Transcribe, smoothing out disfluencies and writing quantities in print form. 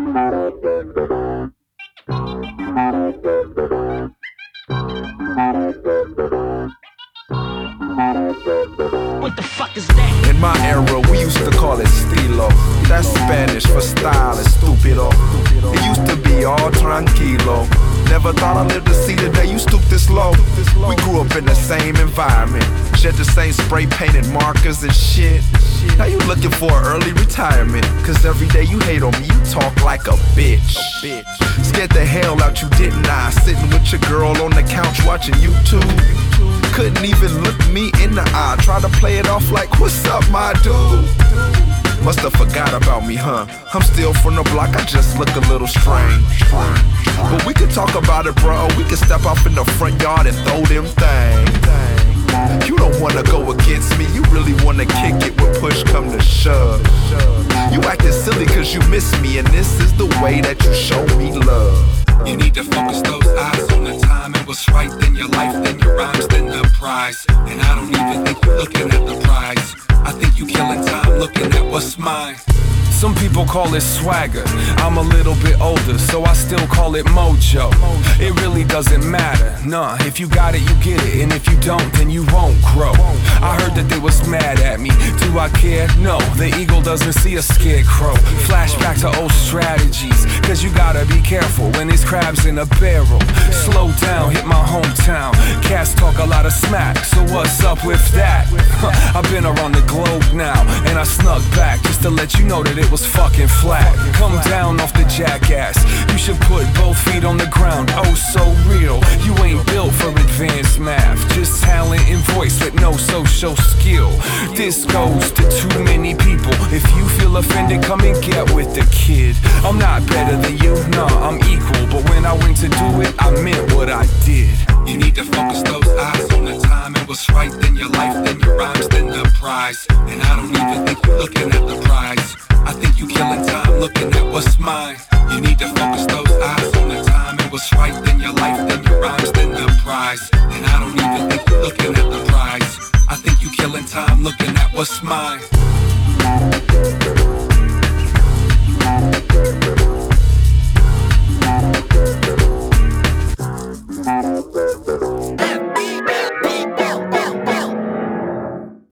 What the fuck is that? In my era, we used to call it estilo. That's Spanish for style and stupido. It used to be all tranquilo. Never thought I'd live to see the day you stoop this low. We grew up in the same environment, shared the same spray painted markers and shit. Now you looking for an early retirement, cause every day you hate on me, you talk like a bitch. Scared the hell out you, didn't I? Sitting with your girl on the couch watching YouTube. Couldn't even look me in the eye. Try to play it off like, what's up, my dude? Must have forgot about me, huh? I'm still from the block, I just look a little strange. But we could talk about it, bro. We could step off in the front yard and throw them things. You don't wanna go against me, you really wanna kick it when push come to shove. You acting silly cause you miss me, and this is the way that you show me love. You need to focus those eyes on the time and what's right, then your life, then your rhymes, then the prize. And I don't even think you're looking at the prize. I think you killing time looking at what's mine. Some people call it swagger. I'm a little bit older, so I still call it mojo. It really doesn't matter, nah. If you got it, you get it, and if you don't, then you won't grow. I heard that they was mad at me. Do I care? No, the eagle doesn't see a scarecrow. Flashback to old strategies, cause you gotta be careful when there's crabs in a barrel. Slow down, hit my hometown. Cats talk a lot of smack, so what's up with that? I've been around the globe now, and I snuck back just to let you know that it was fucking flat. Come down off the jackass. You should put both feet on the ground. Oh, so real. You ain't built for advanced math, just talent and voice with no social skill. This goes to too many people. If you feel offended, come and get with the kid. I'm not better than you, nah, I'm equal. But when I went to do it, I meant what I did. You need to focus those eyes on the time and what's right, then your life, then your rhymes, then the prize. And I don't even think you're looking at the prize. I think you killing time looking at what's mine. You need to focus those eyes on the time and what's right, then your life, then